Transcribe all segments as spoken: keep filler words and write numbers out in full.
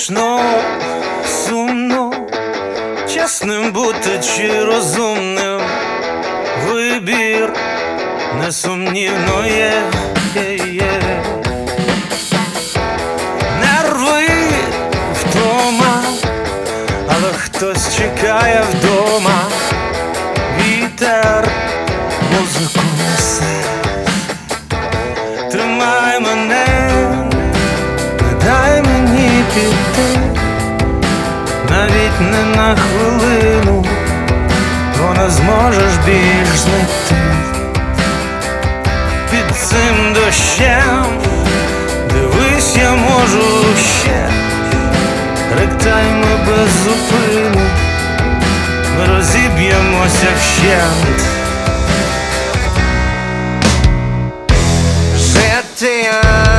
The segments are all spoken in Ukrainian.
Смішно, сумно, чесним бути чи розумним. Вибір несумнівно є, є, є. Нерви втома, але хтось чекає вдома. Вітер музику несе. Тримай мене, не дай мені піти, навіть не на хвилину, бо не зможеш більш знайти. Під цим дощем, дивись, я можу ще. Ректайми без зупину, ми розіб'ємося вщент. Жити,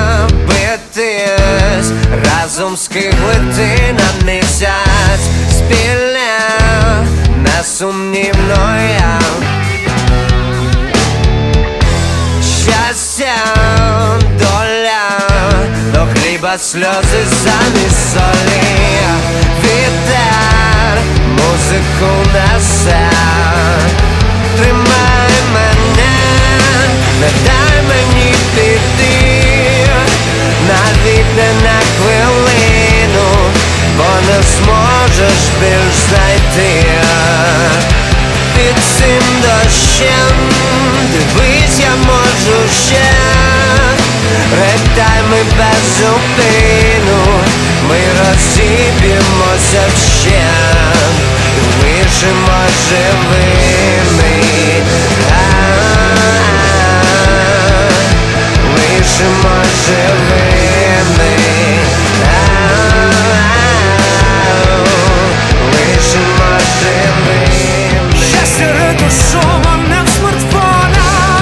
битись, разом скиглити на місяць. Спільне, несумнівно я. Щастя, доля, до хліба сльози замість солі. Вітер музику несе. Тримай мене, не дай мені піти, навіть не на хвилину, бо не зможеш більш знайти. Під цим дощем, дивись, я можу ще. Ректайми без зупину, ми розіб'ємося вщент. Лишимо живими, лишимо живими, лишимо живими. Щастя ретушоване в смартфонах,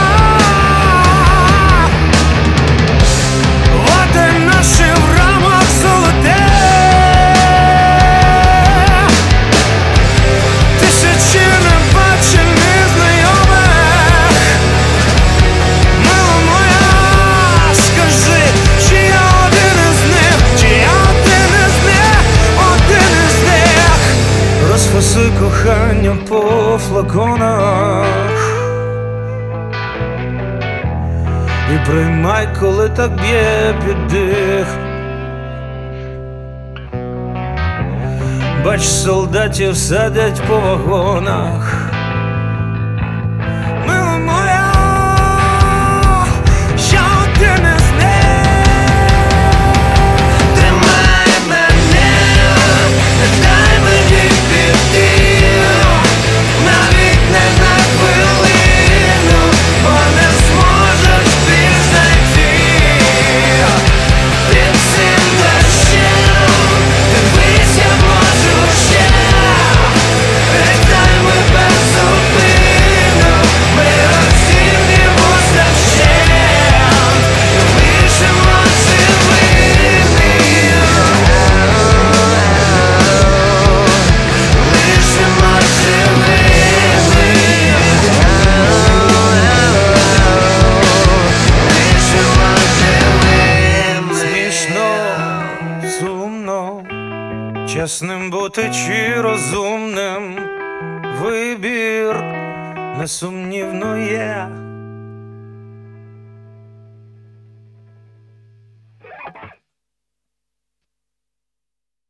води наші в рамах золоте. Тисячі небачених знайомих. Мила моя, скажи, чи я один із них, чи я один із них, один із них. Розфасуй кохання по флаконах і приймай, коли так б'є піддих. Бач, солдатів садять по вагонах. Мила моя, я один із них. Тримай мене, не дай мені піти, навіть не на хвилину, бо не зможеш більш знайти. Під цим дощем, дивись, я можу ще. Ректайми без зупину, ми розіб'ємося вщент. Лишимо живими, лишимо живими, лишимо живими. Смішно, сумно, чесним бути чи розумним. Вибір несумнівно є.